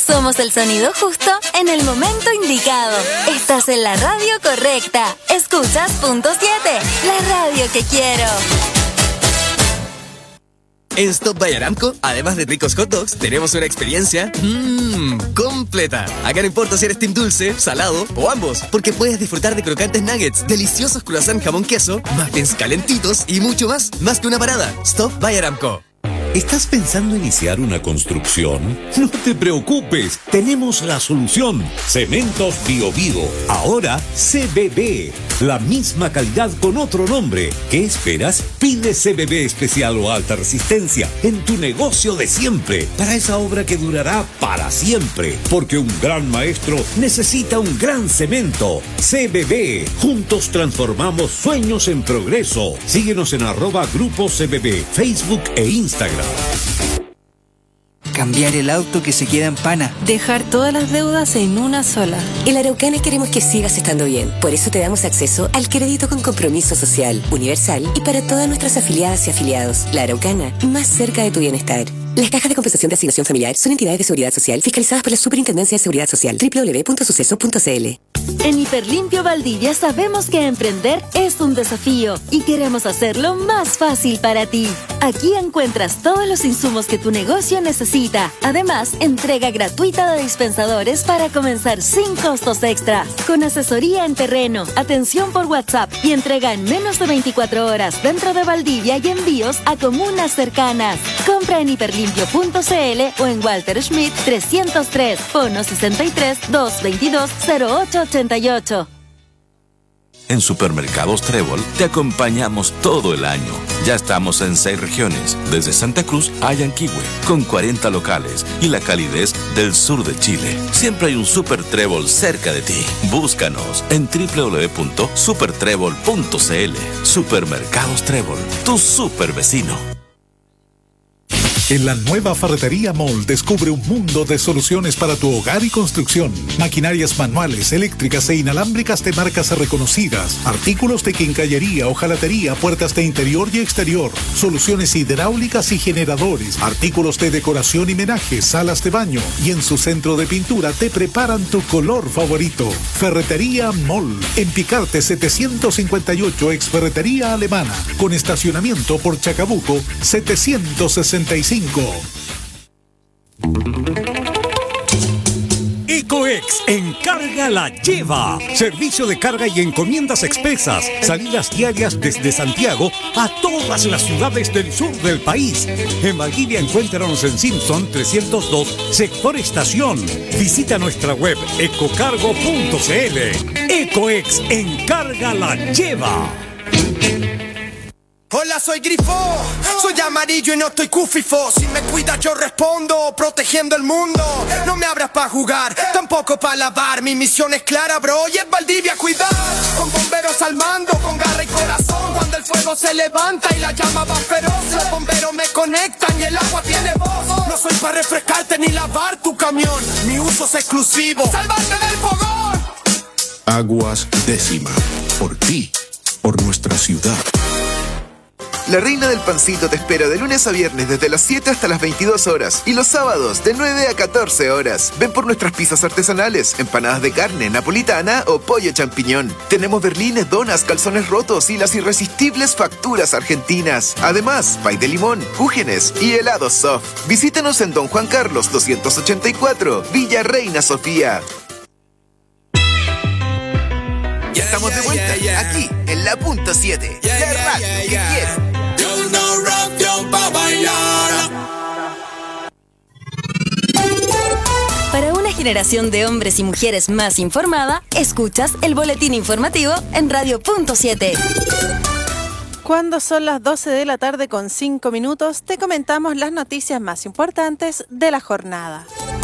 Somos el sonido justo en el momento indicado. Estás en la radio correcta. Escuchas Punto 7, la radio que quiero. En Stop by Aramco, además de ricos hot dogs, tenemos una experiencia completa. Acá no importa si eres team dulce, salado o ambos, porque puedes disfrutar de crocantes nuggets, deliciosos croissant jamón queso, muffins calentitos y mucho más. Más que una parada. Stop by Aramco. ¿Estás pensando iniciar una construcción? No te preocupes, tenemos la solución. Cementos Bio Bio, ahora CBB. La misma calidad con otro nombre. ¿Qué esperas? Pide CBB especial o alta resistencia en tu negocio de siempre, para esa obra que durará para siempre. Porque un gran maestro necesita un gran cemento. CBB. Juntos transformamos sueños en progreso. Síguenos en @Grupo CBB, Facebook e Instagram. Cambiar el auto que se queda en pana. Dejar todas las deudas en una sola. En Araucana queremos que sigas estando bien. Por eso te damos acceso al crédito con compromiso social, universal y para todas nuestras afiliadas y afiliados. La Araucana, más cerca de tu bienestar. Las cajas de compensación de asignación familiar son entidades de seguridad social fiscalizadas por la Superintendencia de Seguridad Social. www.suceso.cl. En Hiperlimpio Valdivia sabemos que emprender es un desafío y queremos hacerlo más fácil para ti. Aquí encuentras todos los insumos que tu negocio necesita. Además, entrega gratuita de dispensadores para comenzar sin costos extra. Con asesoría en terreno, atención por WhatsApp y entrega en menos de 24 horas dentro de Valdivia y envíos a comunas cercanas. Compra en hiperlimpio.cl o en Walter Schmidt 303, fono 63 222 0888. En Supermercados Trébol te acompañamos todo el año. Ya estamos en 6 regiones, desde Santa Cruz a Yanquihue, con 40 locales y la calidez del sur de Chile. Siempre hay un Super Trébol cerca de ti. Búscanos en www.supertrébol.cl. Supermercados Trébol, tu super vecino. En la nueva Ferretería Mall descubre un mundo de soluciones para tu hogar y construcción. Maquinarias manuales, eléctricas e inalámbricas de marcas reconocidas. Artículos de quincallería, hojalatería, puertas de interior y exterior. Soluciones hidráulicas y generadores. Artículos de decoración y menaje, salas de baño. Y en su centro de pintura te preparan tu color favorito. Ferretería Mall. En Picarte 758, ex Ferretería Alemana. Con estacionamiento por Chacabuco 765. Ecoex Encarga la lleva. Servicio de carga y encomiendas expresas. Salidas diarias desde Santiago a todas las ciudades del sur del país. En Valdivia encuéntranos en Simpson 302, sector estación. Visita nuestra web ecocargo.cl. Ecoex Encarga la lleva. Hola, soy Grifo, soy amarillo y no estoy cufifo. Si me cuidas yo respondo, protegiendo el mundo. No me abras pa' jugar, tampoco pa' lavar. Mi misión es clara, bro, y es Valdivia cuidar. Con bomberos al mando, con garra y corazón. Cuando el fuego se levanta y la llama va feroz, los bomberos me conectan y el agua tiene voz. No soy pa' refrescarte ni lavar tu camión, mi uso es exclusivo, salvarte del fogón. Aguas Décima, por ti, por nuestra ciudad. La Reina del Pancito te espera de lunes a viernes desde las 7 hasta las 22 horas y los sábados de 9 a 14 horas. Ven por nuestras pizzas artesanales, empanadas de carne, napolitana o pollo champiñón. Tenemos berlines, donas, calzones rotos y las irresistibles facturas argentinas. Además, pay de limón, cúgenes y helados soft. Visítanos en Don Juan Carlos 284, Villa Reina Sofía. Ya estamos de vuelta, aquí en la Punto 7, la radio que quiero. Para una generación de hombres y mujeres más informada, escuchas el boletín informativo en Radio Punto 7. Cuando son las 12 de la tarde con 5 minutos, te comentamos las noticias más importantes de la jornada.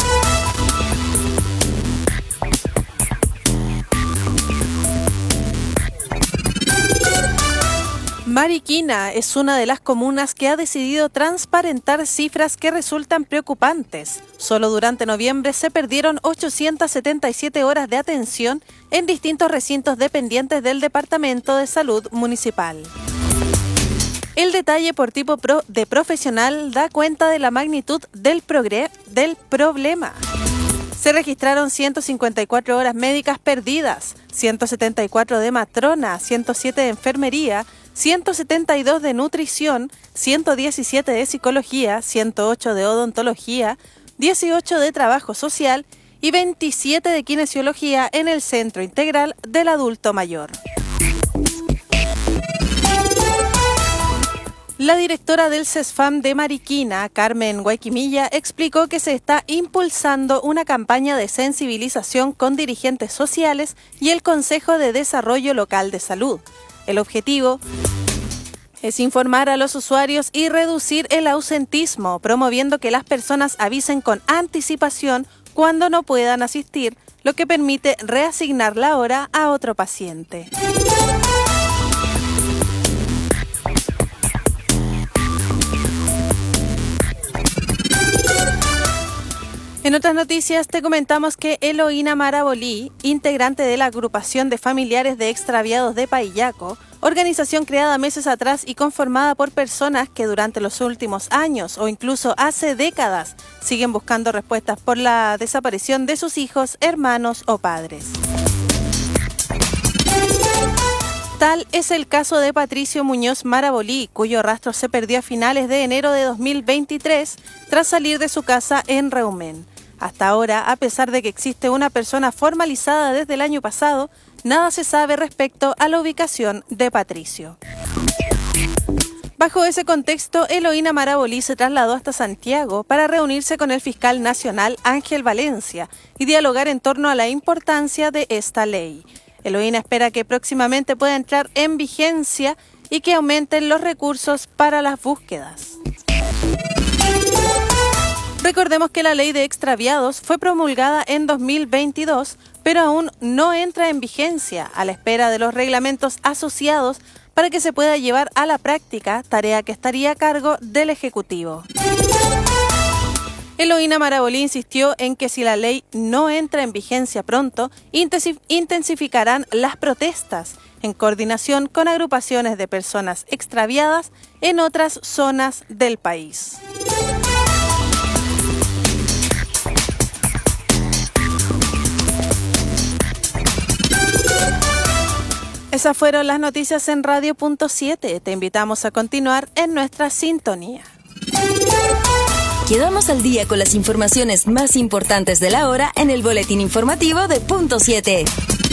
Mariquina es una de las comunas que ha decidido transparentar cifras que resultan preocupantes. Solo durante noviembre se perdieron 877 horas de atención en distintos recintos dependientes del Departamento de Salud Municipal. El detalle por tipo de profesional da cuenta de la magnitud del problema. Se registraron 154 horas médicas perdidas, 174 de matrona, 107 de enfermería, 172 de nutrición, 117 de psicología, 108 de odontología, 18 de trabajo social y 27 de kinesiología en el Centro Integral del Adulto Mayor. La directora del CESFAM de Mariquina, Carmen Guayquimilla, explicó que se está impulsando una campaña de sensibilización con dirigentes sociales y el Consejo de Desarrollo Local de Salud. El objetivo es informar a los usuarios y reducir el ausentismo, promoviendo que las personas avisen con anticipación cuando no puedan asistir, lo que permite reasignar la hora a otro paciente. En otras noticias te comentamos que Eloína Marabolí, integrante de la agrupación de familiares de extraviados de Paillaco, organización creada meses atrás y conformada por personas que durante los últimos años o incluso hace décadas siguen buscando respuestas por la desaparición de sus hijos, hermanos o padres. Tal es el caso de Patricio Muñoz Marabolí, cuyo rastro se perdió a finales de enero de 2023 tras salir de su casa en Reumén. Hasta ahora, a pesar de que existe una persona formalizada desde el año pasado, nada se sabe respecto a la ubicación de Patricio. Bajo ese contexto, Eloína Marabolí se trasladó hasta Santiago para reunirse con el fiscal nacional Ángel Valencia y dialogar en torno a la importancia de esta ley. Eloína espera que próximamente pueda entrar en vigencia y que aumenten los recursos para las búsquedas. Recordemos que la ley de extraviados fue promulgada en 2022, pero aún no entra en vigencia a la espera de los reglamentos asociados para que se pueda llevar a la práctica, tarea que estaría a cargo del Ejecutivo. Eloína Marabolí insistió en que si la ley no entra en vigencia pronto, intensificarán las protestas en coordinación con agrupaciones de personas extraviadas en otras zonas del país. Esas fueron las noticias en Radio.7. Te invitamos a continuar en nuestra sintonía. Quedamos al día con las informaciones más importantes de la hora en el boletín informativo de Punto 7.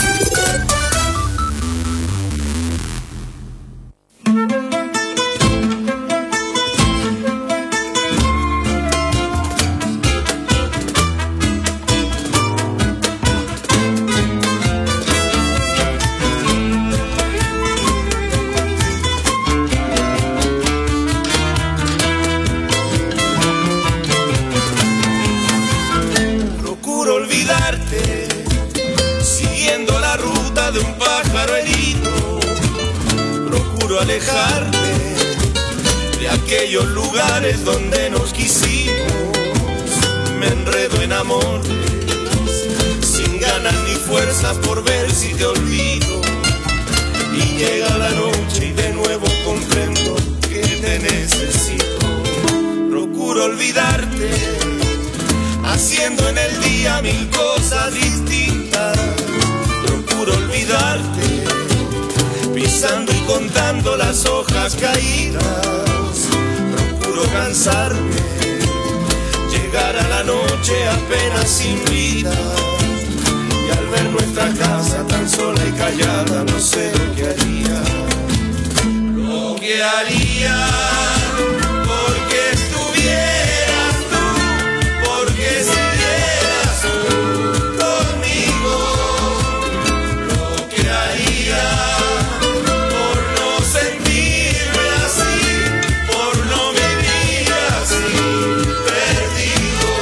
Siguiendo la ruta de un pájaro herido, procuro alejarme de aquellos lugares donde nos quisimos. Me enredo en amores sin ganas ni fuerzas por ver si te olvido. Y llega la noche y de nuevo comprendo que te necesito. Procuro olvidarte, haciendo en el día mil cosas distintas. Procuro olvidarte, pisando y contando las hojas caídas. Procuro cansarme, llegar a la noche apenas sin vida. Y al ver nuestra casa tan sola y callada, no sé lo que haría. Lo que haría porque estuvieras tú, porque siguieras tú conmigo. Lo que haría por no sentirme así, por no vivir así, perdido.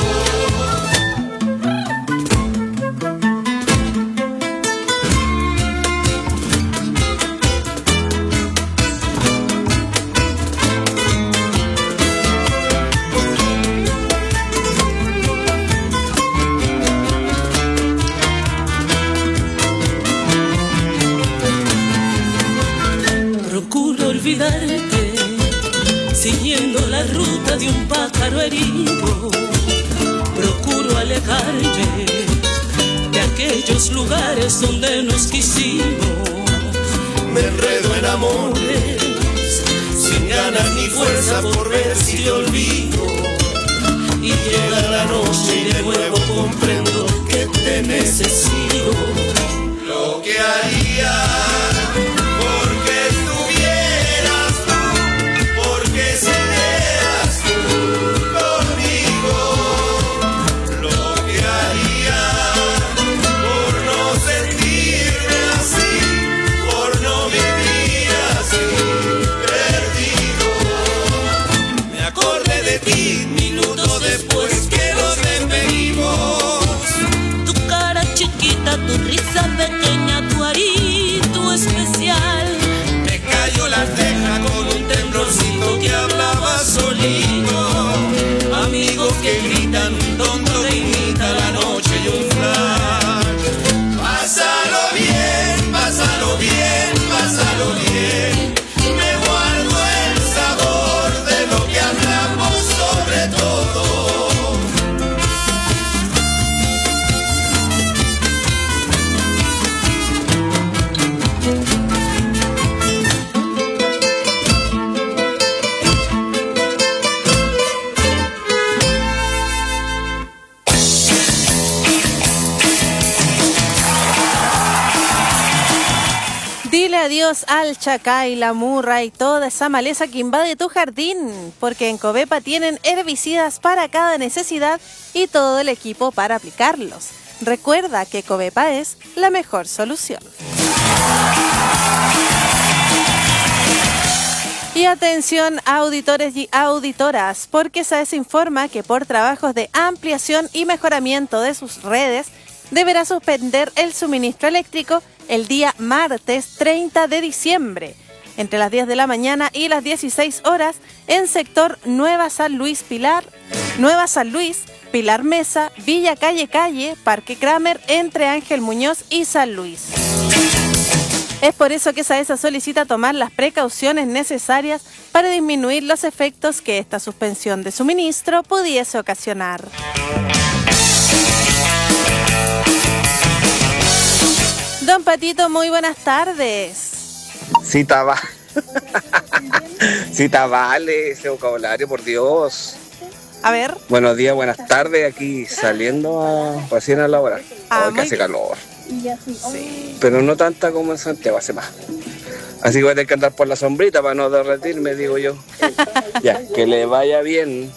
Procuro olvidarte, siguiendo la ruta de un pájaro herido. Procuro procuro alejarme de aquellos lugares donde nos quisimos. Me enredo en amores, sin ganas ni fuerza por ver si te olvido. Y llega la noche y de nuevo comprendo que te necesito. Lo que haría porque estuvieras tú, porque siguieras tú conmigo. Lo que haría por no sentirme así, por no vivir así, perdido. Me acordé de ti minutos después que nos despedimos. Tu cara chiquita, tu risa pequeña, tu arito especial. Me cayó la teja con un temblorcito que hablaba solito. Amigos que gritan, un tonto que imita la noche y un flash. Pásalo bien, pásalo bien, pásalo bien. Me guardo el sabor de lo que hablamos sobre todo. Dile adiós al chacay, la murra y toda esa maleza que invade tu jardín, porque en Covepa tienen herbicidas para cada necesidad y todo el equipo para aplicarlos. Recuerda que Covepa es la mejor solución. Y atención, auditores y auditoras, porque SAES informa que por trabajos de ampliación y mejoramiento de sus redes, deberá suspender el suministro eléctrico el día martes 30 de diciembre, entre las 10 de la mañana y las 16 horas, en sector Nueva San Luis, Pilar Mesa, Villa Calle, Parque Kramer, entre Ángel Muñoz y San Luis. Es por eso que SAESA solicita tomar las precauciones necesarias para disminuir los efectos que esta suspensión de suministro pudiese ocasionar. Don Patito, muy buenas tardes. Sí, vale ese vocabulario, por Dios. A ver. Buenos días, buenas tardes, aquí saliendo recién a la hora. Hoy que hace calor. Sí. Pero no tanta como en Santiago, hace más. Así que voy a tener que andar por la sombrita para no derretirme, digo yo. Ya, que le vaya bien.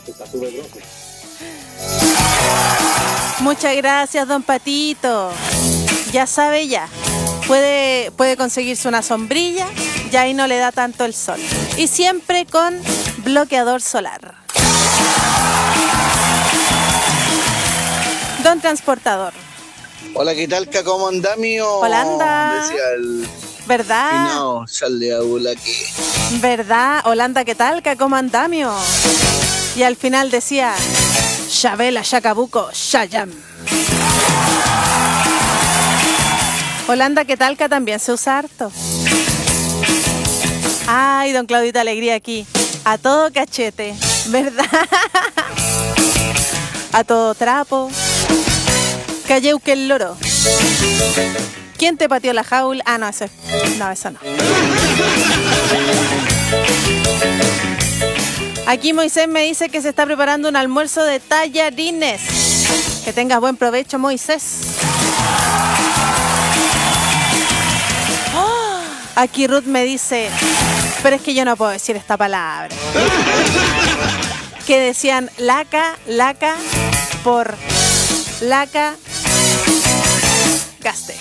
Muchas gracias, don Patito. Ya sabe ya. Puede conseguirse una sombrilla, ya ahí no le da tanto el sol. Y siempre con bloqueador solar. Don Transportador. Hola, ¿qué tal? ¿Cómo anda, mío? Holanda. Decía el ¿verdad? No, sale a aquí. ¿Verdad? Holanda, ¿qué tal? ¿Cómo andamio? Y al final decía, Chabela, Chacabuco, Shayam. Holanda, ¿qué tal? Que también se usa harto. Ay, don Claudito Alegría aquí. A todo cachete, ¿verdad? A todo trapo. Calleuque el loro. ¿Quién te pateó la jaula? Ah, no, eso no. Aquí Moisés me dice que se está preparando un almuerzo de tallarines. Que tengas buen provecho, Moisés. Aquí Ruth me dice, pero es que yo no puedo decir esta palabra. Que decían laca por laca gaste.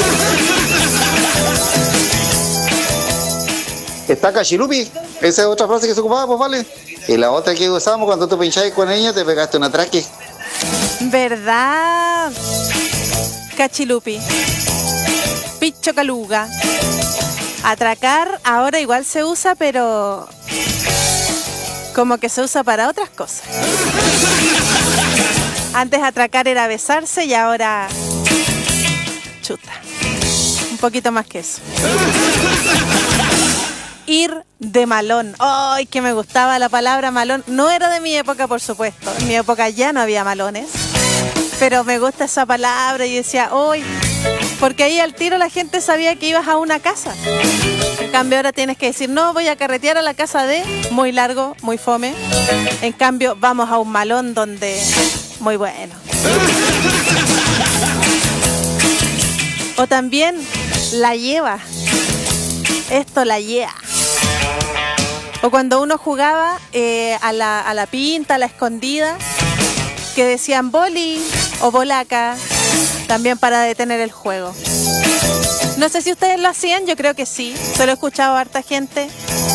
Está cachilupi, esa es otra frase que se ocupaba, pues vale. Y la otra que usábamos cuando tú pinchabas con ella, te pegaste un atraque. ¿Verdad? Cachilupi. Picho caluga. Atracar ahora igual se usa, pero como que se usa para otras cosas. Antes atracar era besarse y ahora chuta. Un poquito más que eso. Ir de malón. ¡Ay, que me gustaba la palabra malón! No era de mi época, por supuesto. En mi época ya no había malones. Pero me gusta esa palabra y decía, hoy, porque ahí al tiro la gente sabía que ibas a una casa. En cambio ahora tienes que decir, no, voy a carretear a la casa de, muy largo, muy fome. En cambio vamos a un malón donde, muy bueno. O también, la lleva. Esto la lleva. O cuando uno jugaba a la pinta, a la escondida, que decían boli o bolaca, también para detener el juego. No sé si ustedes lo hacían, yo creo que sí. Se lo he escuchado a harta gente.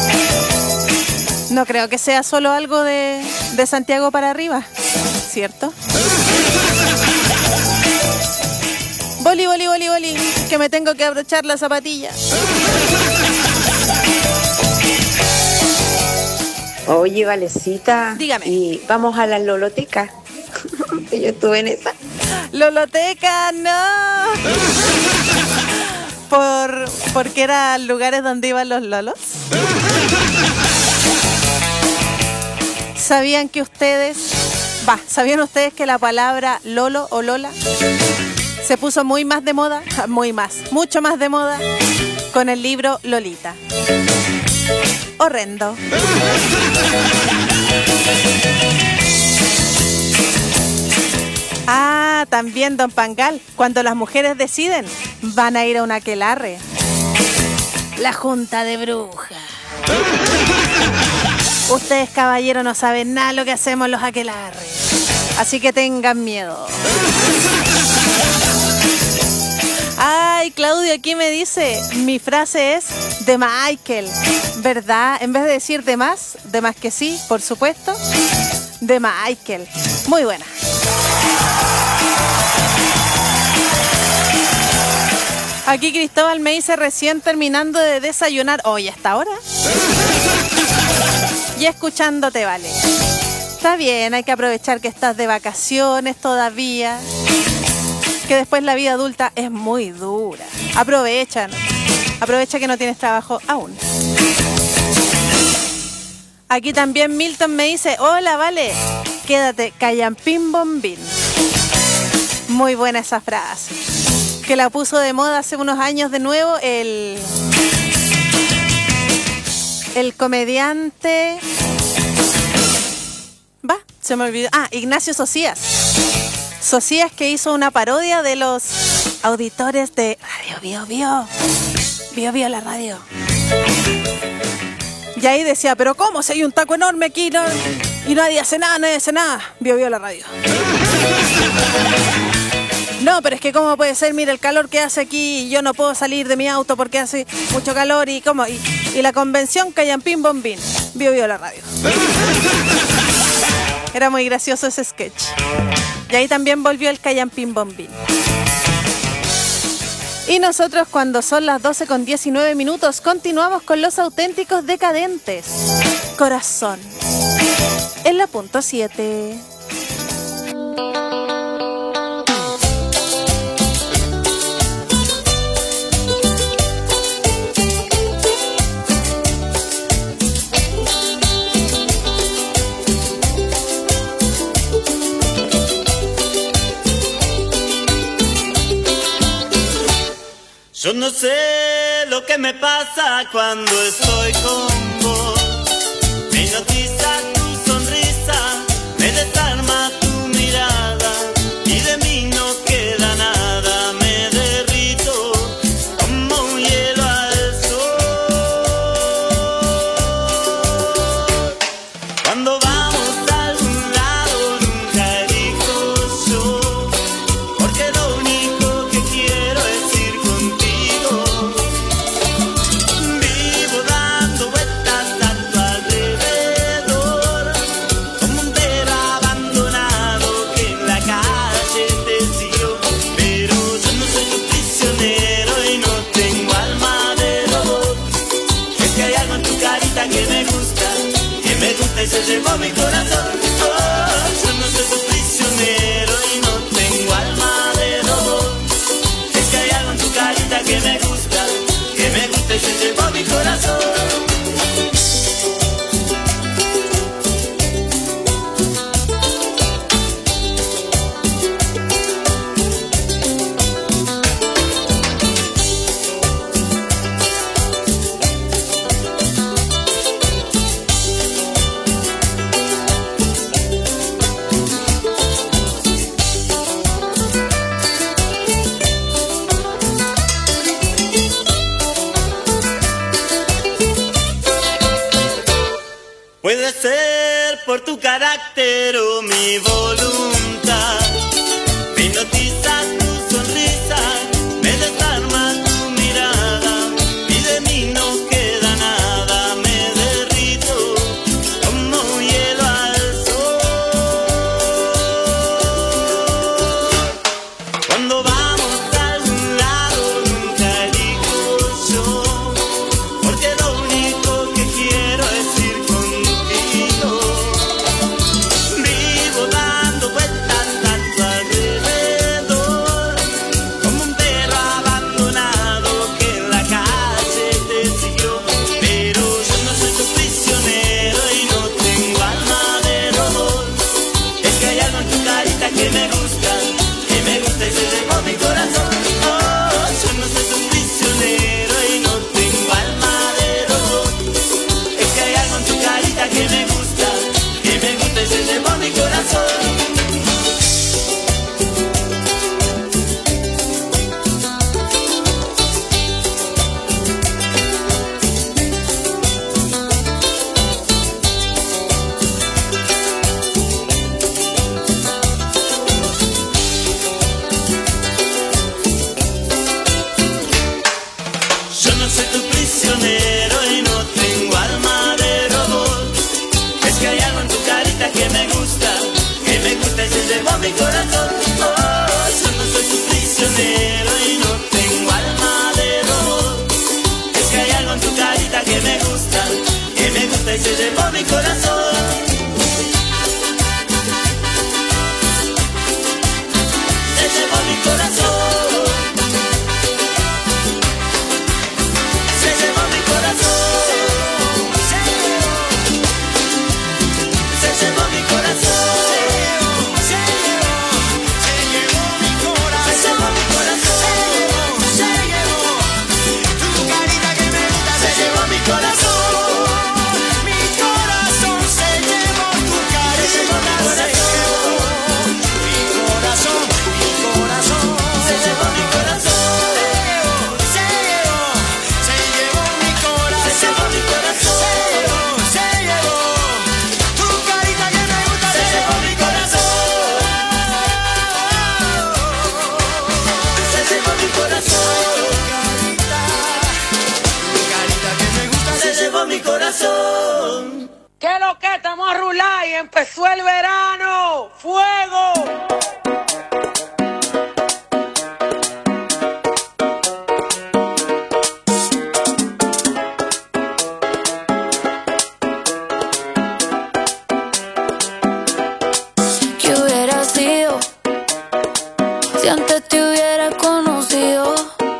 No creo que sea solo algo de Santiago para arriba, ¿cierto? Boli, boli, boli, boli, que me tengo que abrochar la zapatilla. Oye, Valecita. Dígame. Y vamos a la loloteca. Que yo estuve en esa. Loloteca, no. Porque eran lugares donde iban los lolos. ¿Sabían ustedes que la palabra lolo o lola se puso mucho más de moda con el libro Lolita? Horrendo. Ah, también Don Pangal, cuando las mujeres deciden, van a ir a un aquelarre. La junta de brujas. Ustedes, caballeros, no saben nada lo que hacemos los aquelarres. Así que tengan miedo. Ay, Claudio aquí me dice, mi frase es de Michael, ¿verdad? En vez de decir de más que sí, por supuesto, de Michael. Muy buena. Aquí Cristóbal me dice, recién terminando de desayunar, hoy hasta ahora. Y escuchándote, vale. Está bien, hay que aprovechar que estás de vacaciones todavía. Que después la vida adulta es muy dura. Aprovecha que no tienes trabajo aún. Aquí también Milton me dice, hola, vale, quédate, callampín bombín. Muy buena esa frase. Que la puso de moda hace unos años de nuevo el comediante... se me olvidó. Ignacio Socias. Socias, que hizo una parodia de los auditores de Radio Bio Bio la radio. Y ahí decía, pero ¿cómo? Si hay un taco enorme aquí y nadie hace nada, Bio Bio la radio. No, pero es que ¿cómo puede ser? Mira el calor que hace aquí y yo no puedo salir de mi auto porque hace mucho calor y ¿cómo? Y la convención Callampín Bombín, Bio Bio la radio. Era muy gracioso ese sketch. Y ahí también volvió el Callampín Bombín. Y nosotros, cuando son las 12:19, continuamos con los auténticos decadentes. Corazón. En la punto 7. Yo no sé lo que me pasa cuando estoy con vos. Me hipnotiza tu sonrisa, me desarma tu mirada y de mí no queda nada. Me derrito como un hielo al sol. Cuando vamos a algún lado nunca elijo yo, porque lo único que quiero es ir contigo. Vivo dando vueltas a tu alrededor. por tu carácter o mi voluntad. Me hipnotizas tu sonrisa, me desarma tu mirada y de mí no queda nada. Me derrito como hielo al sol. Cuando vamos a algún lado nunca elijo yo, porque lo único que quiero es ir contigo. Vivo dando vueltas a tu alrededor, como un perro abandonado que en la calle te siguió. Pero yo no soy tu prisionero y no tengo alma de robot. Es que hay algo en tu carita que me gusta y se llevó mi corazón. Oh, yo no soy tu prisionero y no tengo alma de robot. Es que hay algo en tu carita que me gusta y se llevó mi corazón. Yo no soy tu prisionero y no tengo alma de robot. Es que hay algo en tu carita que me gusta y se llevó mi corazón. Oh, yo no soy tu prisionero y no tengo alma de robot. Es que hay algo en tu carita que me gusta y se llevó mi corazón. Se llevó mi corazón. Se llevó mi corazón. Se llevó mi corazón. Se llevó mi corazón. Se llevó mi corazón. Se llevó tu carita que me gusta. Se llevó mi corazón. Mi corazón se llevó tu carita. Se llevó mi corazón. Mi corazón, mi corazón. Se llevó mi corazón. Se llevó mi corazón. Se llevó mi corazón. Se llevó tu carita que me gusta. Se llevó mi corazón. Se llevó mi corazón. Tu carita que me gusta. Se llevó mi corazón. ¿Qué lo que? Estamos a rular y empezó el verano. ¡Fuego! ¿Qué hubiera sido si antes te hubiera conocido?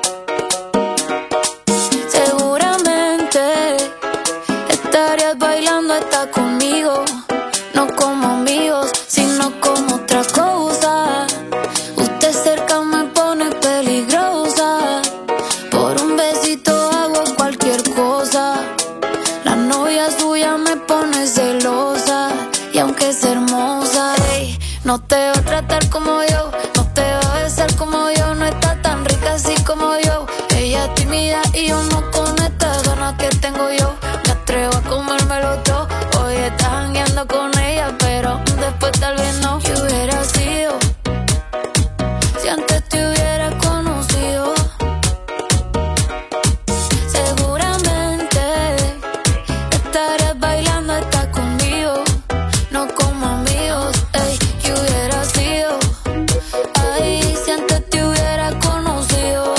Seguramente estarías bailando hasta conmigo, no como amigos, sino como otra cosa. Usted cerca me pone peligrosa, por un besito hago cualquier cosa. La novia suya me pone celosa, y aunque es hermosa, ey, no te va a tratar como yo, no te va a besar como yo, no está tan rica así como yo. Ella es tímida y yo no con estas ganas que tengo yo. Me atrevo a comérmelo todo. Hoy estás jangueando con ella, pero después tal vez no. ¿Qué hubiera sido si antes te hubiera conocido? Seguramente estarías bailando hasta conmigo, no como amigos. Ey, ¿qué hubiera sido? Ay, si antes te hubiera conocido.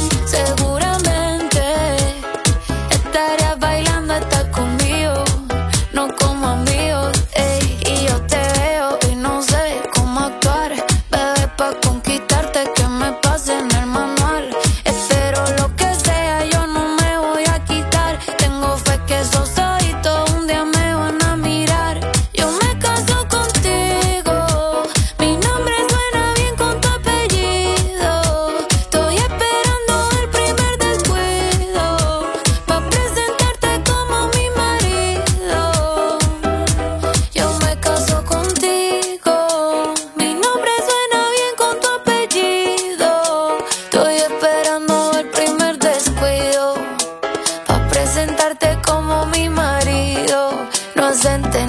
Seguramente estarías bailando hasta conmigo,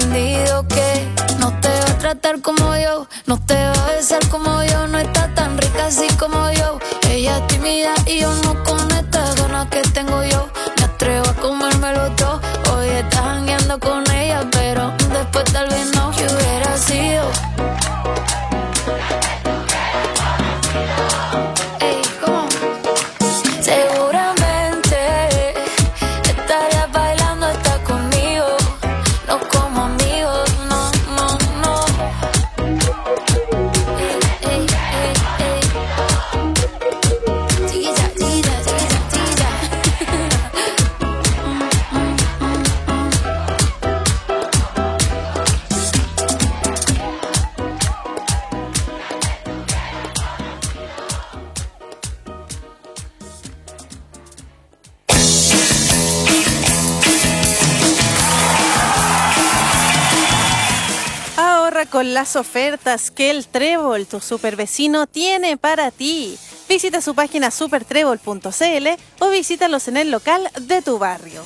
aprendido que no te va a tratar como yo, no te va a besar como yo, no está tan rica así como yo. Ella es tímida y yo no con estas ganas que tengo yo. Me atrevo a comérmelo todo. Hoy estás jangueando con ella, pero después tal vez no. ¿Qué hubiera sido? Ey, ¿cómo? Seguramente estarías bailando hasta conmigo. No como amigos, no, no, no. Ey, ey, ey, ey. Chiquilla, chiquilla, chiquilla, chiquilla. Ahorra con las ofertas que el Trébol, tu super vecino, tiene para ti. Visita su página supertrébol.cl o visítalos en el local de tu barrio.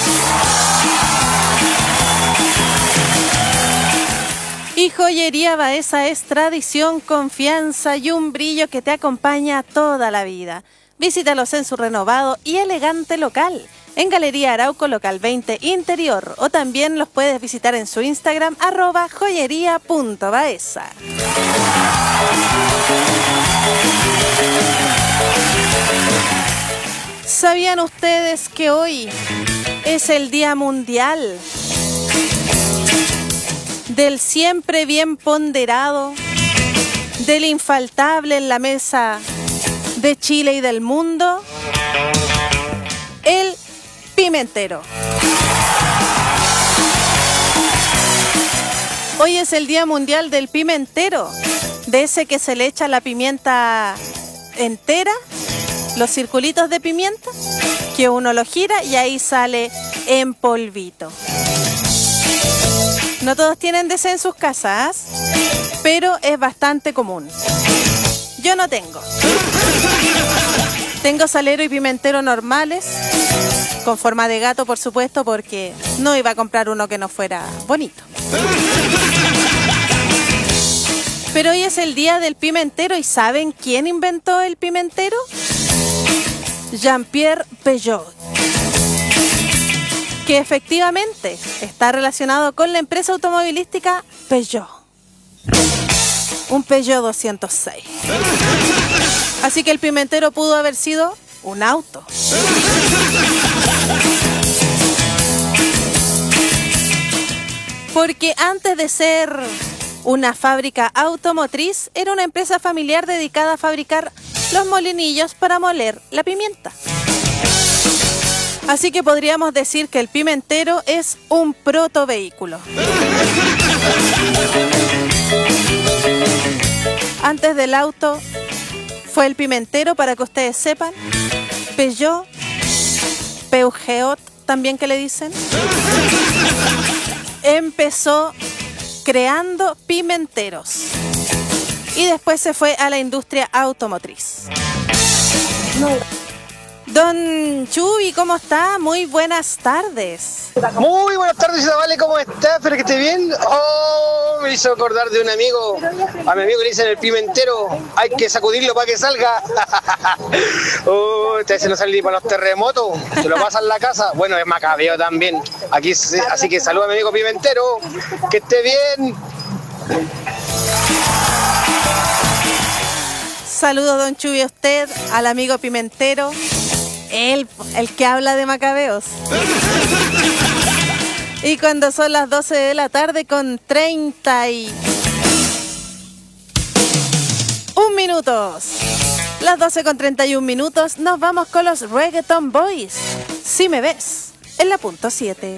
Y Joyería Baeza es tradición, confianza y un brillo que te acompaña toda la vida. Visítalos en su renovado y elegante local, en Galería Arauco, local 20 Interior, o también los puedes visitar en su Instagram, @joyería.baeza. ¿Sabían ustedes que hoy es el Día Mundial del siempre bien ponderado, del infaltable en la mesa de Chile y del mundo? El pimentero. Hoy es el Día Mundial del Pimentero, de ese que se le echa la pimienta entera, los circulitos de pimienta, que uno lo gira y ahí sale en polvito. No todos tienen de ese en sus casas, pero es bastante común. Yo no tengo. Tengo salero y pimentero normales, con forma de gato, por supuesto, porque no iba a comprar uno que no fuera bonito. Pero hoy es el día del pimentero, ¿y saben quién inventó el pimentero? Jean-Pierre Peugeot, que efectivamente está relacionado con la empresa automovilística Peugeot. Un Peugeot 206. Así que el pimentero pudo haber sido un auto. Porque antes de ser una fábrica automotriz, era una empresa familiar dedicada a fabricar los molinillos para moler la pimienta. Así que podríamos decir que el pimentero es un protovehículo. Antes del auto fue el pimentero, para que ustedes sepan. Peugeot, Peugeot también que le dicen, empezó creando pimenteros y después se fue a la industria automotriz. Don Chubi, ¿cómo está? Muy buenas tardes. Muy buenas tardes, Isabel, ¿cómo estás? Espero que esté bien. Oh, me hizo acordar de un amigo. A mi amigo le dicen el pimentero. Hay que sacudirlo para que salga. Oh, este se nos sale para los terremotos. Se lo pasa en la casa. Bueno, es macabeo también. Aquí, así que saluda a mi amigo pimentero. Que esté bien. Saludos, don Chubi, a usted, al amigo pimentero. El que habla de macabeos. Y cuando son las 12 de la tarde con 31 minutos. Las 12 con 31 minutos, nos vamos con los Reggaeton Boys. Si me ves, en la punto 7.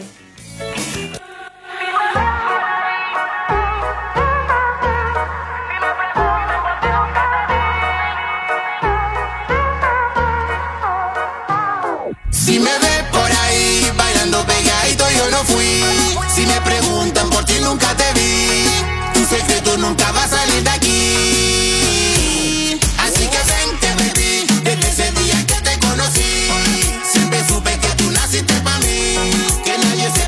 Si me ves por ahí bailando pegadito, yo no fui. Si me preguntan por ti, nunca te vi. Tu secreto nunca va a salir de aquí. Así que vente, baby, desde ese día que te conocí. Siempre supe que tú naciste para mí. Que nadie se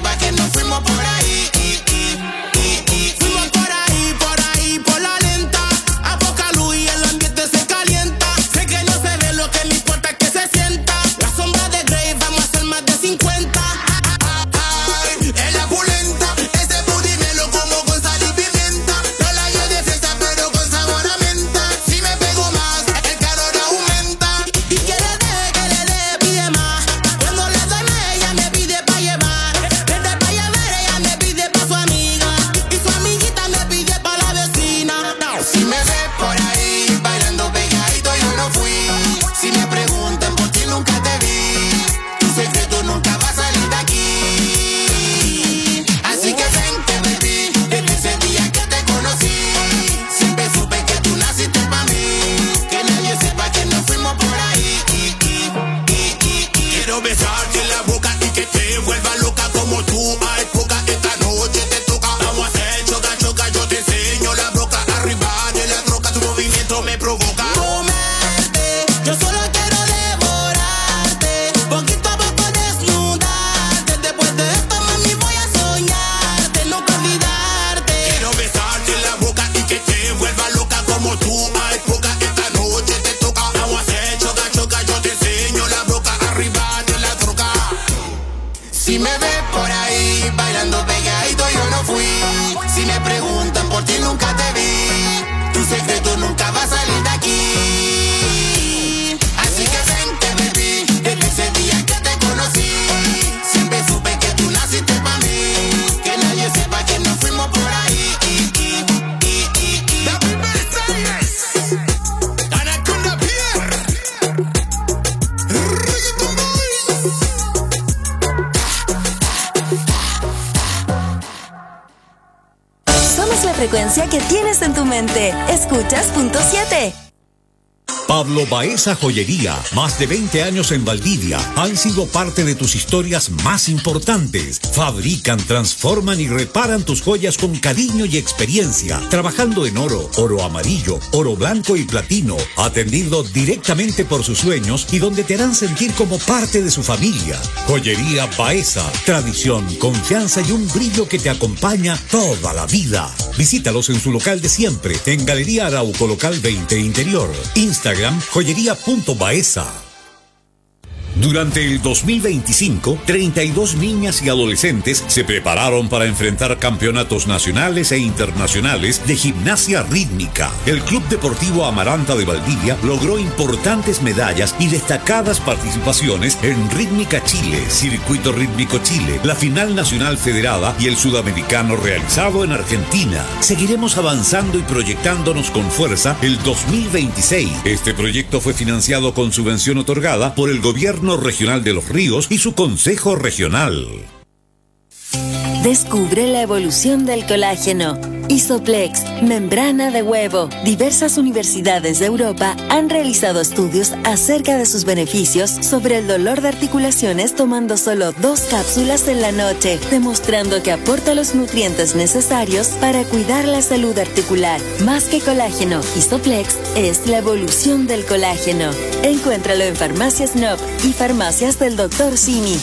es la frecuencia que tienes en tu mente. Escuchas punto 7. Pablo Baeza Joyería, más de 20 años en Valdivia, han sido parte de tus historias más importantes. Fabrican, transforman y reparan tus joyas con cariño y experiencia, trabajando en oro, oro amarillo, oro blanco y platino, atendido directamente por sus dueños y donde te harán sentir como parte de su familia. Joyería Baeza, tradición, confianza y un brillo que te acompaña toda la vida. Visítalos en su local de siempre, en Galería Arauco, local 20 Interior. Instagram, joyería.baeza. Durante el 2025, 32 niñas y adolescentes se prepararon para enfrentar campeonatos nacionales e internacionales de gimnasia rítmica. El Club Deportivo Amaranta de Valdivia logró importantes medallas y destacadas participaciones en Rítmica Chile, Circuito Rítmico Chile, la Final Nacional Federada y el Sudamericano realizado en Argentina. Seguiremos avanzando y proyectándonos con fuerza el 2026. Este proyecto fue financiado con subvención otorgada por el Gobierno Regional de Los Ríos y su Consejo Regional. Descubre la evolución del colágeno. Isoplex, membrana de huevo. Diversas universidades de Europa han realizado estudios acerca de sus beneficios sobre el dolor de articulaciones tomando solo 2 cápsulas en la noche, demostrando que aporta los nutrientes necesarios para cuidar la salud articular. Más que colágeno, Isoplex es la evolución del colágeno. Encuéntralo en Farmacias Nob y Farmacias del Dr. Simi.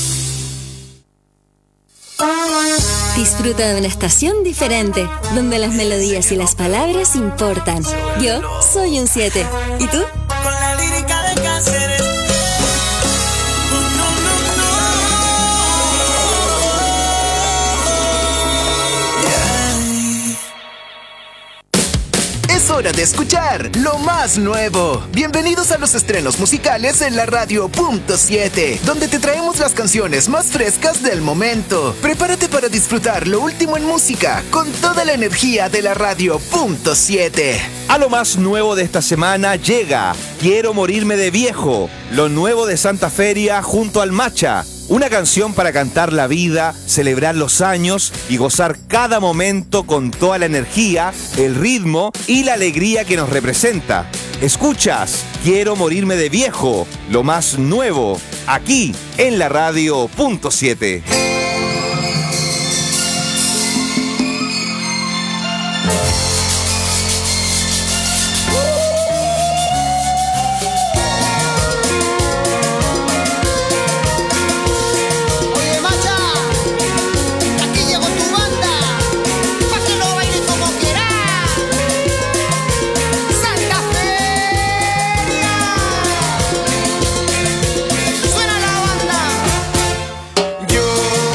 Disfruta de una estación diferente, donde las melodías y las palabras importan. Yo soy un 7. ¿Y tú? Con la lírica de Cáceres. Es hora de escuchar lo más nuevo. Bienvenidos a los estrenos musicales en la radio punto 7, donde te traemos las canciones más frescas del momento. Prepárate para disfrutar lo último en música con toda la energía de la radio punto 7. A lo más nuevo de esta semana llega Quiero morirme de viejo, lo nuevo de Santa Feria junto al Macha. Una canción para cantar la vida, celebrar los años y gozar cada momento con toda la energía, el ritmo y la alegría que nos representa. Escuchas Quiero morirme de viejo, lo más nuevo, aquí en la radio punto 7. Yo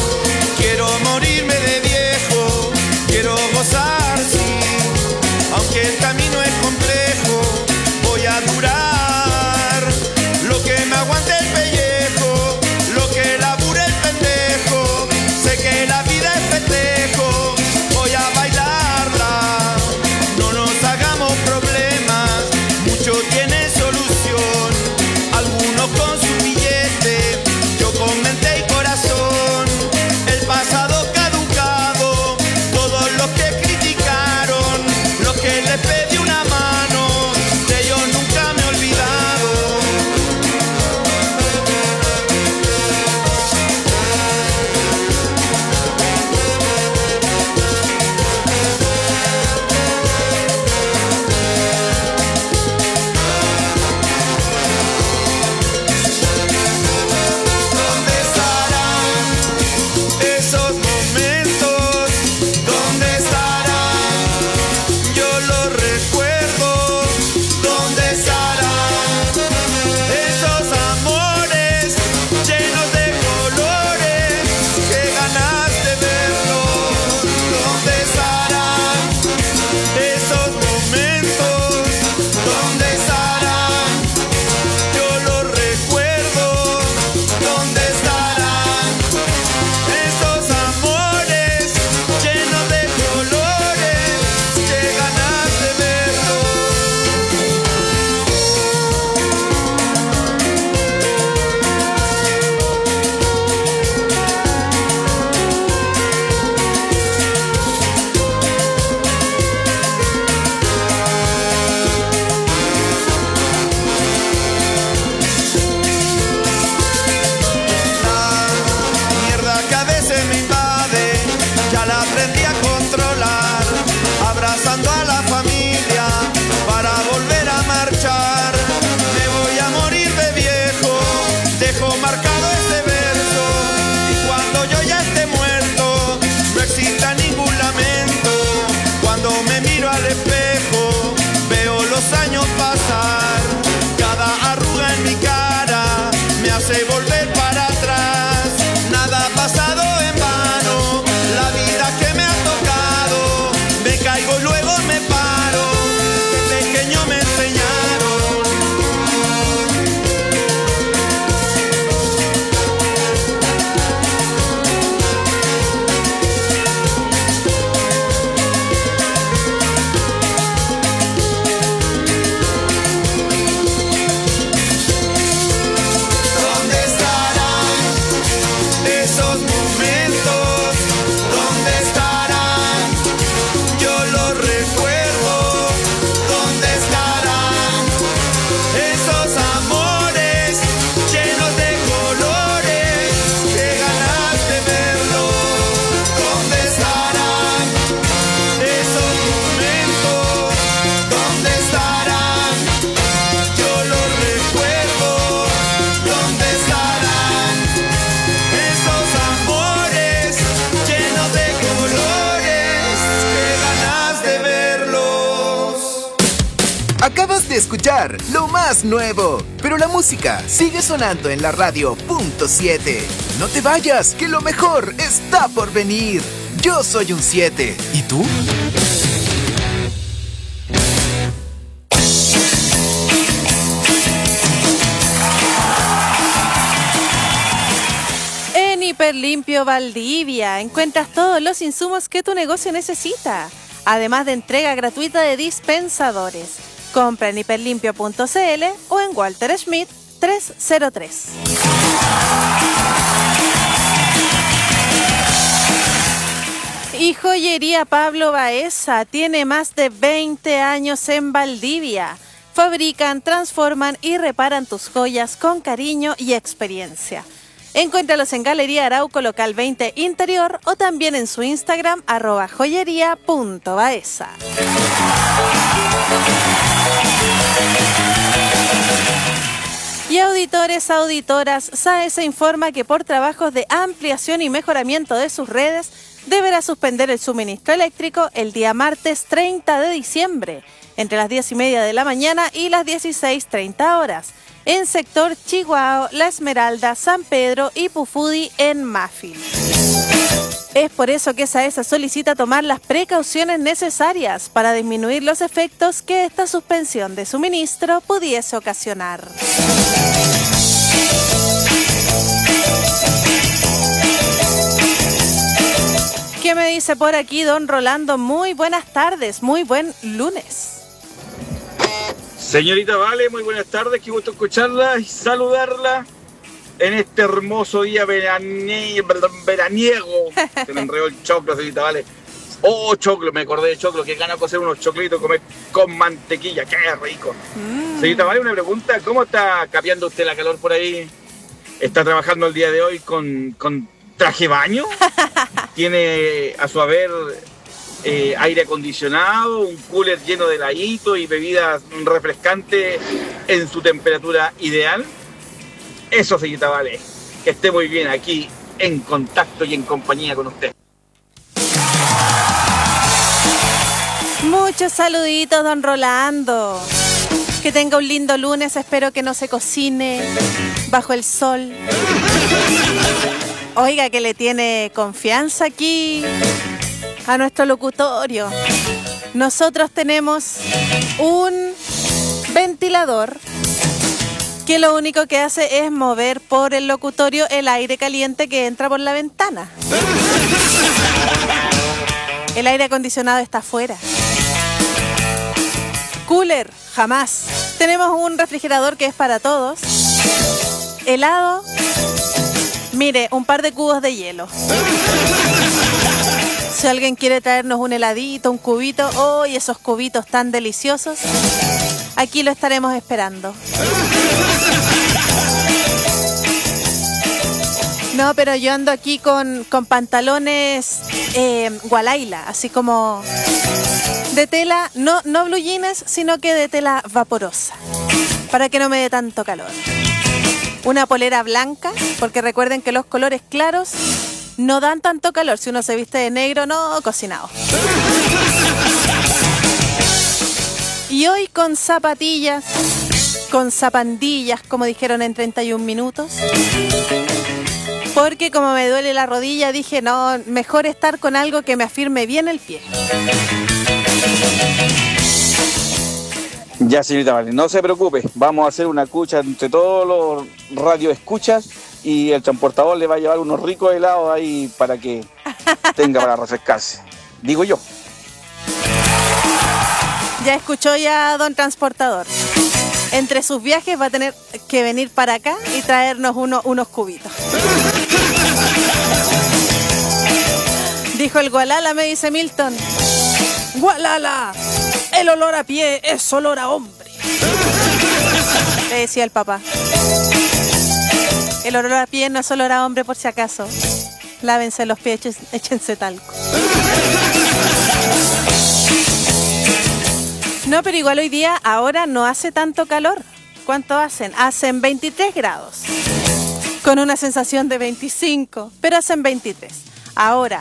de escuchar lo más nuevo. Pero la música sigue sonando en la radio .7. No te vayas, que lo mejor está por venir. Yo soy un 7. ¿Y tú? En Hiperlimpio Valdivia encuentras todos los insumos que tu negocio necesita, además de entrega gratuita de dispensadores. Compra en hiperlimpio.cl o en Walter Schmidt 303. Y Joyería Pablo Baeza tiene más de 20 años en Valdivia. Fabrican, transforman y reparan tus joyas con cariño y experiencia. Encuéntralos en Galería Arauco, local 20 Interior, o también en su Instagram, @joyería.baeza. Y auditoras, SAESA informa que por trabajos de ampliación y mejoramiento de sus redes, deberá suspender el suministro eléctrico el día martes 30 de diciembre, entre las 10:30 de la mañana y las 16:30 horas, en sector Chihuahua, La Esmeralda, San Pedro y Pufudi en Mafil. Es por eso que SAESA solicita tomar las precauciones necesarias para disminuir los efectos que esta suspensión de suministro pudiese ocasionar. ¿Qué me dice por aquí don Rolando? Muy buenas tardes, muy buen lunes. Señorita Vale, muy buenas tardes, qué gusto escucharla y saludarla en este hermoso día veraniego. Se me enredó el choclo, señorita Vale. Oh, choclo, me acordé de choclo, que gana cocer unos choclitos, comer con mantequilla, qué rico. Señorita Vale, una pregunta, ¿cómo está capeando usted la calor por ahí? ¿Está trabajando el día de hoy con traje baño? ¿Tiene a su haber aire acondicionado, un cooler lleno de heladito y bebidas refrescantes en su temperatura ideal? Eso, señorita Vale, que esté muy bien aquí en contacto y en compañía con usted. Muchos saluditos, don Rolando. Que tenga un lindo lunes, espero que no se cocine bajo el sol. Oiga, que le tiene confianza aquí a nuestro locutorio. Nosotros tenemos un ventilador que lo único que hace es mover por el locutorio el aire caliente que entra por la ventana. El aire acondicionado está afuera. Cooler, jamás. Tenemos un refrigerador que es para todos. Helado. Mire, un par de cubos de hielo. Si alguien quiere traernos un heladito, un cubito, ¡oh! Y esos cubitos tan deliciosos, aquí lo estaremos esperando. No, pero yo ando aquí con pantalones gualaila, así como de tela, no blue jeans, sino que de tela vaporosa, para que no me dé tanto calor. Una polera blanca, porque recuerden que los colores claros no dan tanto calor. Si uno se viste de negro, no, cocinado. Y hoy con zapatillas, con zapandillas, como dijeron en 31 minutos. Porque como me duele la rodilla, dije, no, mejor estar con algo que me afirme bien el pie. Ya, señorita Vale, no se preocupe, vamos a hacer una cucha entre todos los radioescuchas y el transportador le va a llevar unos ricos helados ahí para que tenga para refrescarse, digo yo. Ya escuchó ya, don transportador. Entre sus viajes va a tener que venir para acá y traernos unos cubitos. Dijo el Gualala, me dice Milton. Gualala, el olor a pie es olor a hombre. Le decía el papá. El olor a pie no es olor a hombre, por si acaso. Lávense los pies, échense talco. No, pero igual hoy día, ahora no hace tanto calor. ¿Cuánto hacen? Hacen 23 grados. Con una sensación de 25, pero hacen 23. Ahora,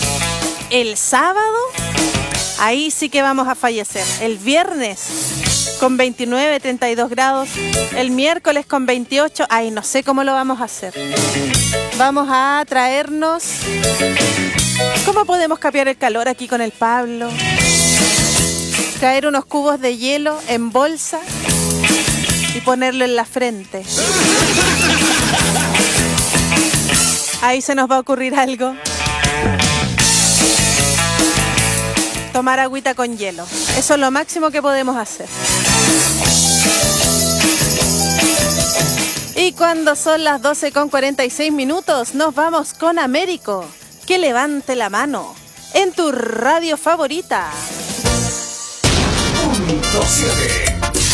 el sábado, ahí sí que vamos a fallecer. El viernes, con 29, 32 grados. El miércoles con 28. Ay, no sé cómo lo vamos a hacer. Vamos a traernos... ¿Cómo podemos capear el calor aquí con el Pablo? Traer unos cubos de hielo en bolsa y ponerlo en la frente. Ahí se nos va a ocurrir algo. Tomar agüita con hielo. Eso es lo máximo que podemos hacer. Y cuando son las 12:46, nos vamos con Américo. Que levante la mano en tu radio favorita. Punto 7.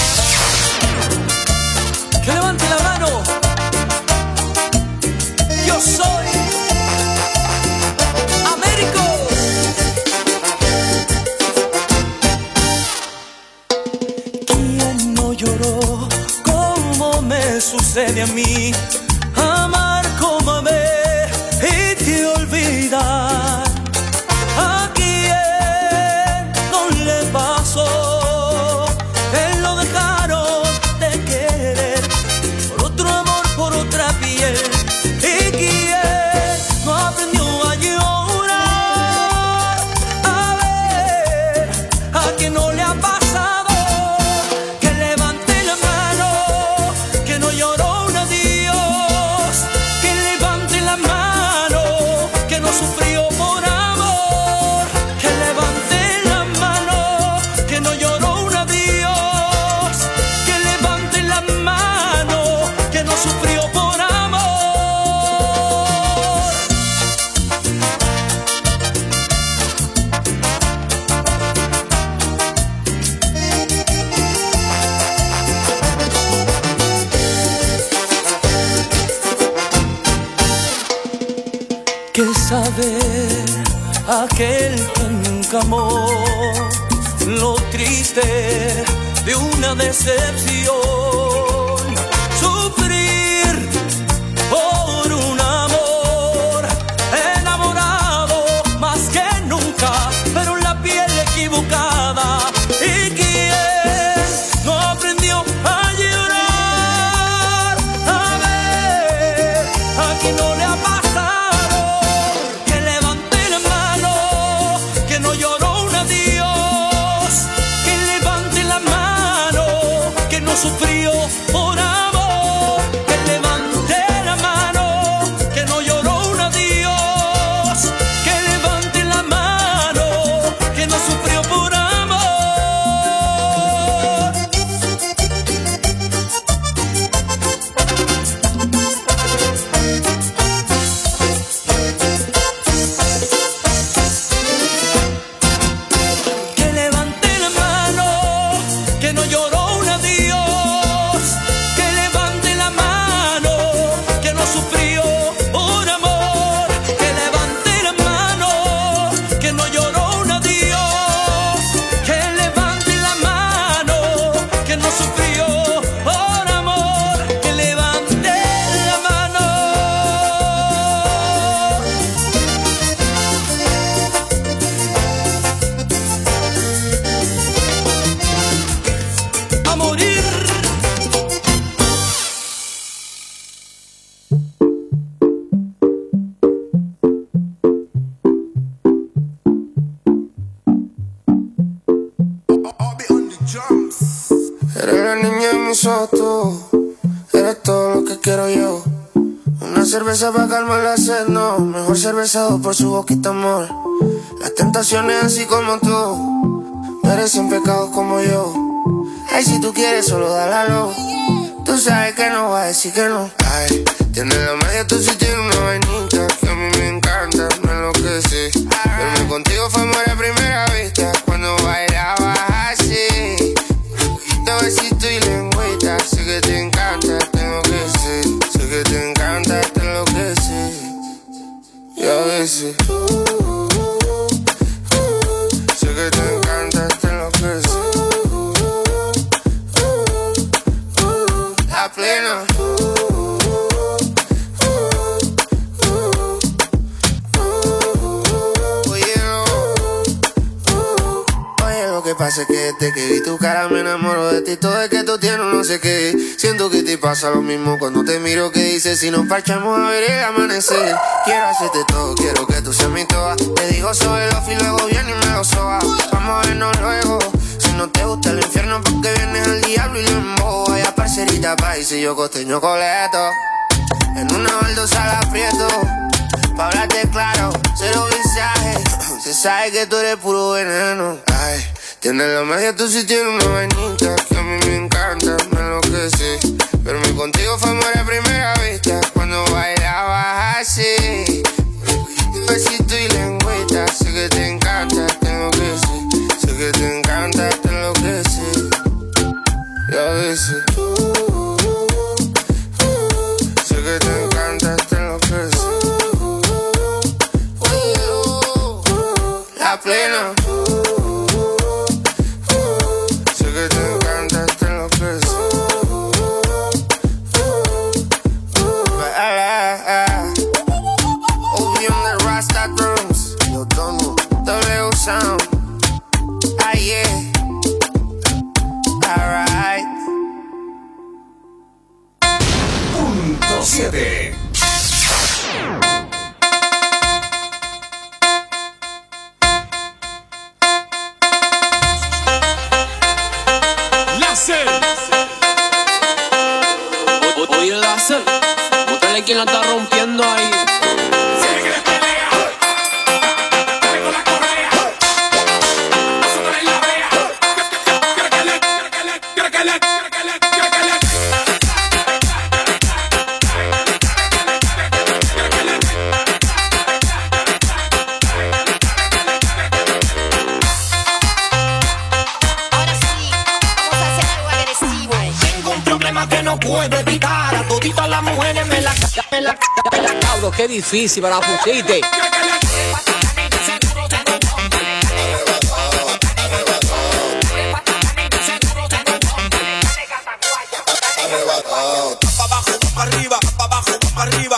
Que levante la mano. Yo soy Américo. ¿Quién no lloró como me sucede a mí? Amar como amé y te olvidar. ¿A quién no le pasó? Que lo dejaron de querer por otro amor, por otra piel. ¿Y quién no aprendió a llorar? A ver, ¿a quién no le ha pasado? Que levante la mano, que no lloró un adiós. Que levante la mano, que no sufrió por amor. Que levante la mano, que no lloró un adiós. Que levante la mano, que no sufrió por amor. Que saber aquel que nunca amó, lo triste de una decepción, sufrir por un amor, enamorado más que nunca, pero en la piel equivocada. ¿Y quién no aprendió a llorar? A ver, ¿a quién no le ha pasado? Que levante la mano, que no lloró un adiós. Que levante la mano, que no sufrió por amor. Que levante la mano, que no lloró un adiós. Que levante la mano, que no sufrió por amor. Que levante la mano, que no lloró un adiós. Que levante la mano, que no sufrió por amor. Que levante la mano, que no lloró un adiós. Que levante la mano, que no sufrió por amor. Que levante la mano. A morir. Eres la niña de mis ojos, tú. Eres todo lo que quiero yo. Una cerveza para calmar la sed, no. Mejor cervezado por su boquita, amor. Las tentaciones así como tú merecen pecados como yo. Ay, si tú quieres, solo dálalo. Tú sabes que no va a decir que no. Ay, tienes la magia, tú sí tienes una vainita que a mí me encanta, me enloquece. Verme contigo fue amor a primera vista cuando bailabas así. Te besito y lengüita, sé que te encanta, tengo que ser. Sé que te encanta, te enloquece. Y a veces sé que te encanta, te enloquece. La plena. Oye, que pasa es que desde que vi tu cara me enamoro de ti. Todo es que tú tienes no sé qué. Siento que te pasa lo mismo cuando te miro. Que dices si nos parchamos a ver el amanecer. Quiero hacerte todo, quiero que tú seas mi toa. Te digo sobre los y luego viene y me lo soba. Vamos a vernos luego. Si no te gusta el infierno porque vienes al diablo y lo emboba. Vaya parcerita país y yo costeño coleto. En una baldosa la aprieto. Pa' hablarte claro, cero visaje. Se sabe que tú eres puro veneno. Ay, tienes la magia, tú sí tienes una vainita que a mí me encanta, me enloquece. Pero mi contigo fue amor a primera vista. Cuando bailabas así, besito y lengüeta. Sé que te encanta, te enloquece. Sé que te encanta, te enloquece. Y a veces sé que te encanta, te enloquece. La plena. Sé que te encanta, te enloquece. Obi on the Rasta drums. Yo tono, W sound. Ah yeah. Alright. Punto 7. Oye, láser, muéstrale quién la está rompiendo ahí. Puedo evitar a toditas las mujeres me la Cabro, qué difícil para la pusiste. Pa' abajo, pa' arriba, pa' abajo, pa' arriba.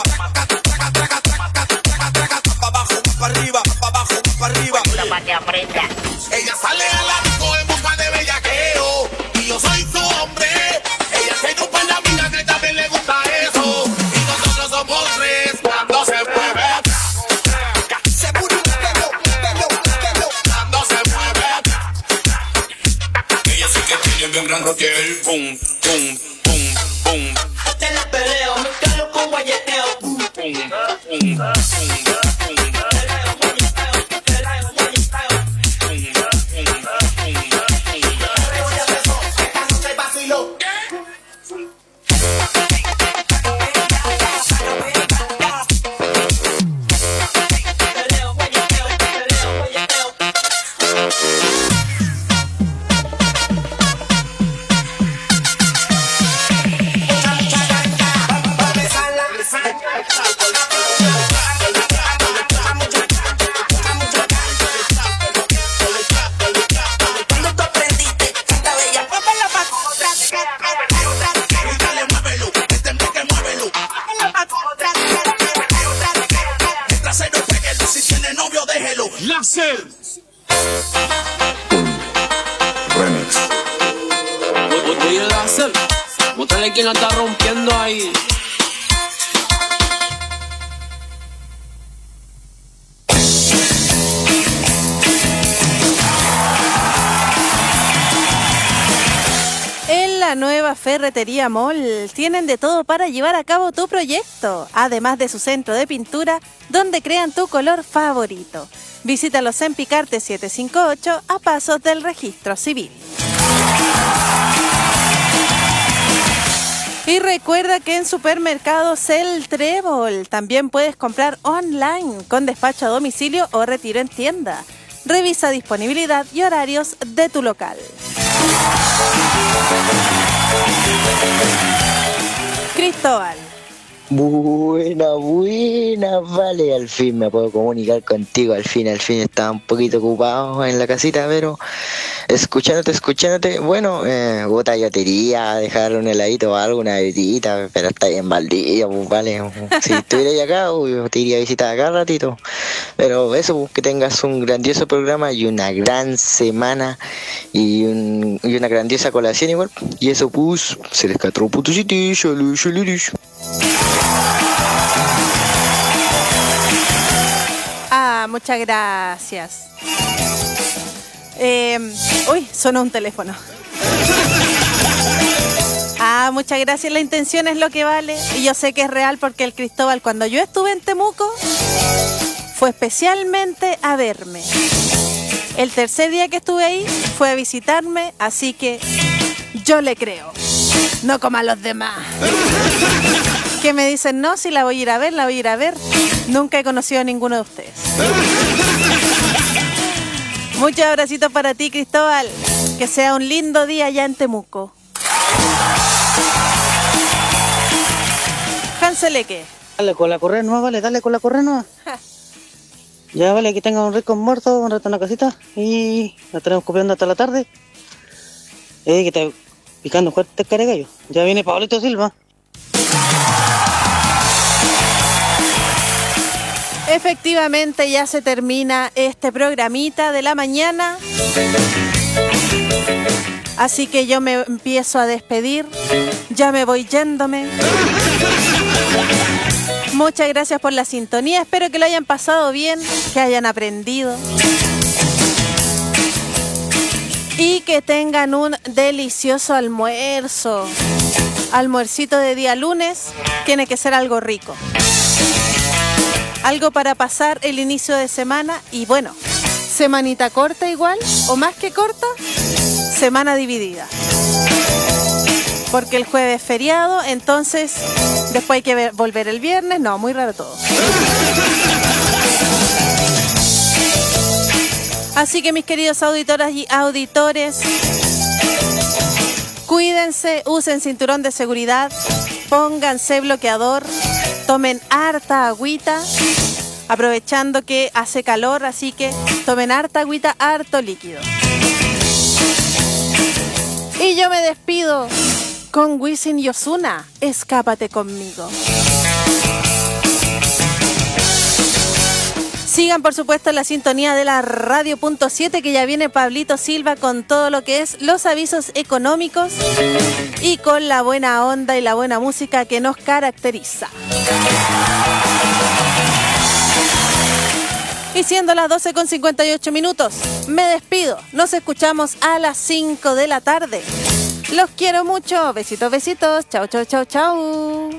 Pa' abajo, pa' arriba, pa' abajo, pa' arriba. Pa' que aprenda. Ella sale al arco en busca de bellaqueo y yo soy su hombre. Ella se grupa en la vida que también le gusta eso. Y nosotros somos tres cuando se mueve. Se mueve, cuando se mueve. Ella sí que tiene bien gran roquel. Pum, pum, pum, pum. Te la peleo, me calo con guayeteo. Pum, pum, pum, pum. Láser. Remix. Oye, láser, muéstrale quién la está rompiendo ahí. En la nueva Ferretería Mall tienen de todo para llevar a cabo tu proyecto, además de su centro de pintura donde crean tu color favorito. Visítalos en Picarte 758 a pasos del Registro Civil. Y recuerda que en Supermercados El Trébol también puedes comprar online con despacho a domicilio o retiro en tienda. Revisa disponibilidad y horarios de tu local. Cristóbal, Buena, vale, al fin me puedo comunicar contigo, al fin estaba un poquito ocupado en la casita, pero escuchándote, bueno, botallatería, dejar un heladito o algo, una bebidita, pero está bien Valdivia, pues vale, si estuviera acá, te iría a visitar acá ratito, pero eso, pues, que tengas un grandioso programa y una gran semana y una grandiosa colación igual, y eso pues, se les cató puto sitio, muchas gracias. Uy, sonó un teléfono. Muchas gracias. La intención es lo que vale. Y yo sé que es real porque el Cristóbal, cuando yo estuve en Temuco, fue especialmente a verme. El tercer día que estuve ahí, fue a visitarme, así que yo le creo. No como a los demás. Que me dicen, no, si la voy a ir a ver, Nunca he conocido a ninguno de ustedes. Muchos abracitos para ti, Cristóbal. Que sea un lindo día allá en Temuco. Hanseleque. Dale con la correa nueva, dale con la correa nueva. Ya vale, aquí tengo un rico almuerzo, un rato en la casita y la tenemos copiando hasta la tarde. Que está picando fuerte el caregallo. Ya viene Pablito Silva. Efectivamente, ya se termina este programita de la mañana. Así que yo me empiezo a despedir. Ya me voy yéndome. Muchas gracias por la sintonía. Espero que lo hayan pasado bien, que hayan aprendido. Y que tengan un delicioso almuerzo. Almuercito de día lunes. Tiene que ser algo rico. Algo para pasar el inicio de semana y bueno, semanita corta igual, o más que corta, semana dividida. Porque el jueves es feriado, entonces después hay que volver el viernes, no, muy raro todo. Así que mis queridos auditoras y auditores, cuídense, usen cinturón de seguridad, pónganse bloqueador, tomen harta agüita, aprovechando que hace calor, así que tomen harta agüita, harto líquido. Y yo me despido con Wisin y Ozuna, Escápate conmigo. Sigan por supuesto la sintonía de la Radio.7, que ya viene Pablito Silva con todo lo que es los avisos económicos y con la buena onda y la buena música que nos caracteriza. Y siendo las 12:58, me despido. Nos escuchamos a las 5 de la tarde. Los quiero mucho. Besitos, besitos. Chau, chau, chau, chau.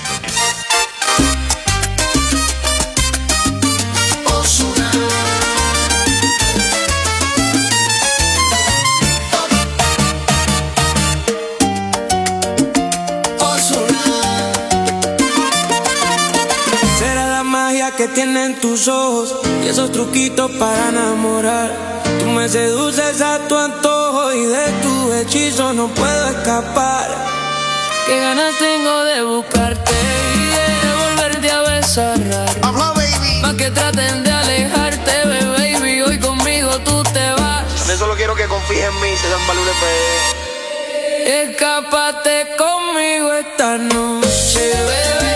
Que tienen tus ojos y esos truquitos para enamorar. Tú me seduces a tu antojo y de tu hechizo no puedo escapar. Qué ganas tengo de buscarte y de volverte a besar. Pa' que traten de alejarte, baby. Hoy conmigo tú te vas. Yo solo quiero que confíes en mí, te dan valores, bebé. Escápate conmigo esta noche, bebé.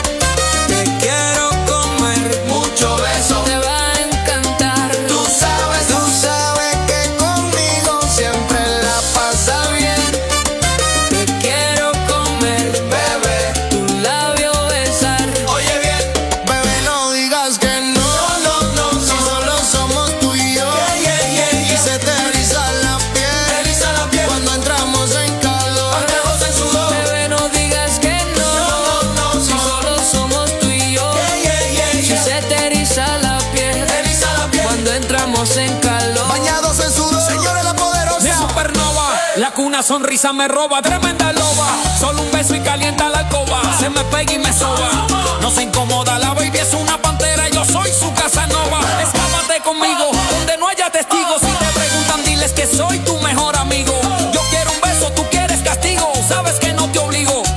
Una sonrisa me roba, tremenda loba. Solo un beso y calienta la alcoba. Se me pega y me soba. No se incomoda, la baby es una pantera. Yo soy su Casanova. Escápate conmigo